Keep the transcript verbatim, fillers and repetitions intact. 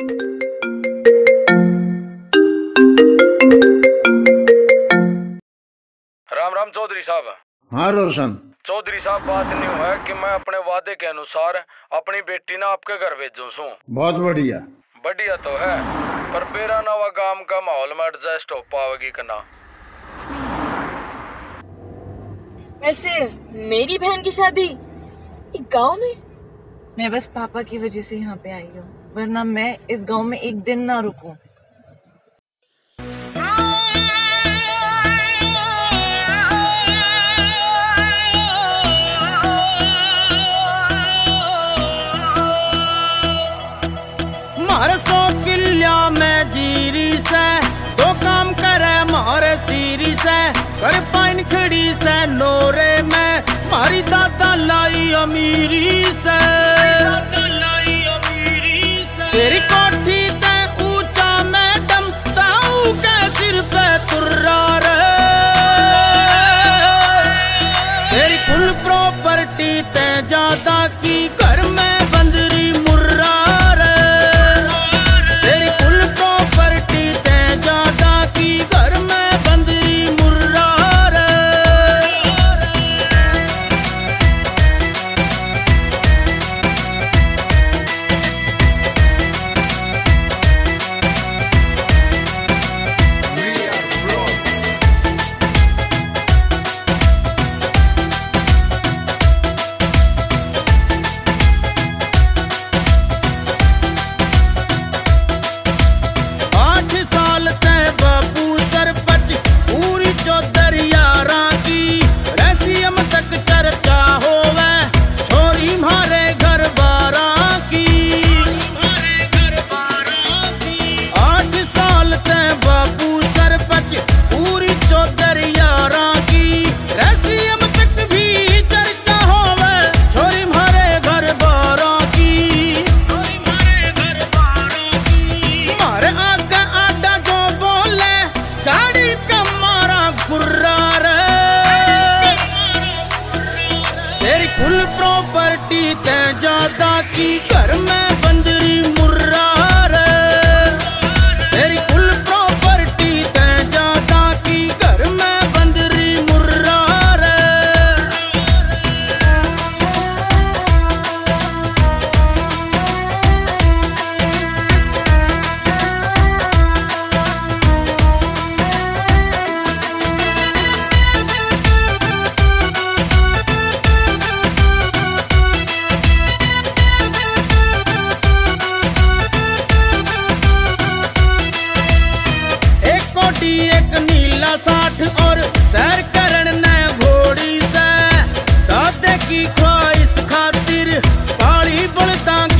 राम राम चौधरी साहब। हाँ रोशन। चौधरी साहब, बात नहीं है कि मैं अपने वादे के अनुसार अपनी बेटी ना आपके घर भेजू सू। बहुत बढ़िया। बढ़िया तो है, पर मेरा नवा गांव का माहौल में एडजस्ट हो पावेगी कना। वैसे मेरी बहन की शादी एक गांव में? मैं बस पापा की वजह से यहाँ पे आई हूँ, वरना मैं इस गांव में एक दिन ना रुकूं। मारे सौ किल्या में जीरी से दो काम करे मारे सीरी से कर पाइन खड़ी से नोरे में मारी दादा लाई अमीरी से तेरी कोठी ते ऊंचा मैडम ताऊ के सिर पे तुर्रा रे तेरी कुल प्रॉपर्टी ते ज्यादा की घर में बंदरी मुर्रा रे तेरी कुल प्रॉपर्टी ते ज्यादा की घर में बंदरी मुर्रा रे। आठ साल ते बापू सरपंच पूरी चौधर यारा की रसीम तक चर्चा होवे छोरी मारे घर बारा की। आठ साल ते बापू सरपंच पूरी चौधर यारा की रसीम तक भी चर्चा होवे छोरी मारे घर बारा की। मारे आगे आडा जो बोले झाड़ी का मारा गुर्रा रे तेरी कुल प्रॉपर्टी ते ज्यादा की घर में बंदरी मुर्रा रे तेरी कुल प्रॉपर्टी ते ज्यादा की घर में बंदरी मुर्रा रे। एक कोटी एक नीला साठ और सैर करण ने घोड़ी से दादे की ख्वाहिश खातिर पाली बलता